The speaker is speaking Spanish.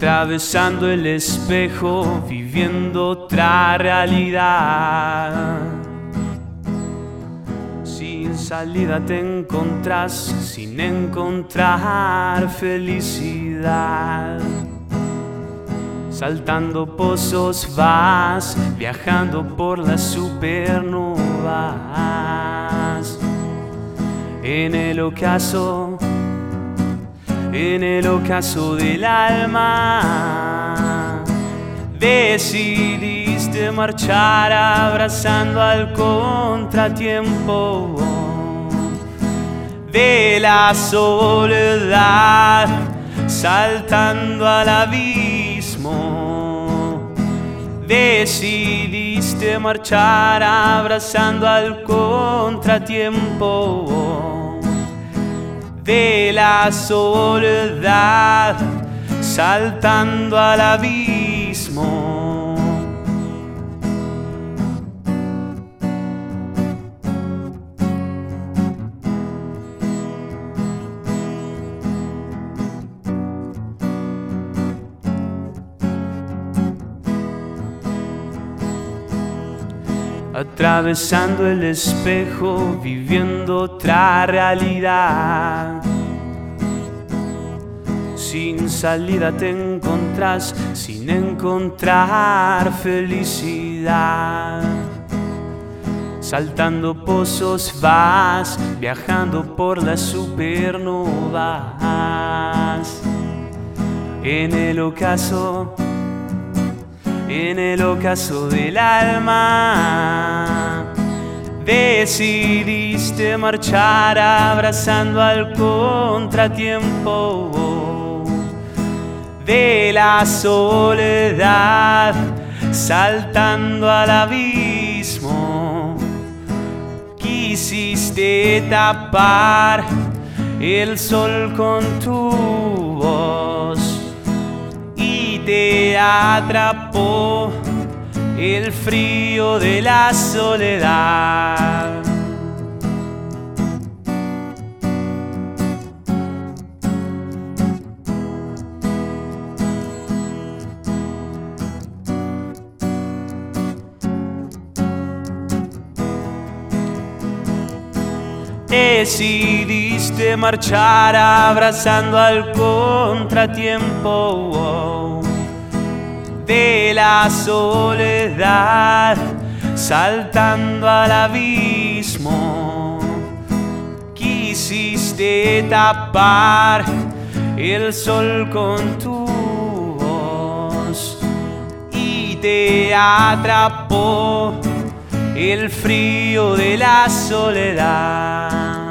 atravesando el espejo, viviendo otra realidad. Sin salida te encontrás, sin encontrar felicidad. Saltando pozos vas, viajando por las supernovas. En el ocaso del alma, decidiste marchar abrazando al contratiempo de la soledad, saltando al abismo. Decidiste marchar abrazando al contratiempo de la soledad, saltando al abismo. Atravesando el espejo, viviendo otra realidad. Sin salida te encontrás, sin encontrar felicidad. Saltando pozos vas, viajando por las supernovas. En el ocaso del alma, decidiste marchar abrazando al contratiempo de la soledad, saltando al abismo. Quisiste tapar el sol con tu voz y te atrapó el frío de la soledad. Decidiste marchar abrazando al contratiempo de la soledad, saltando al abismo. Quisiste tapar el sol con tu voz y te atrapó el frío de la soledad.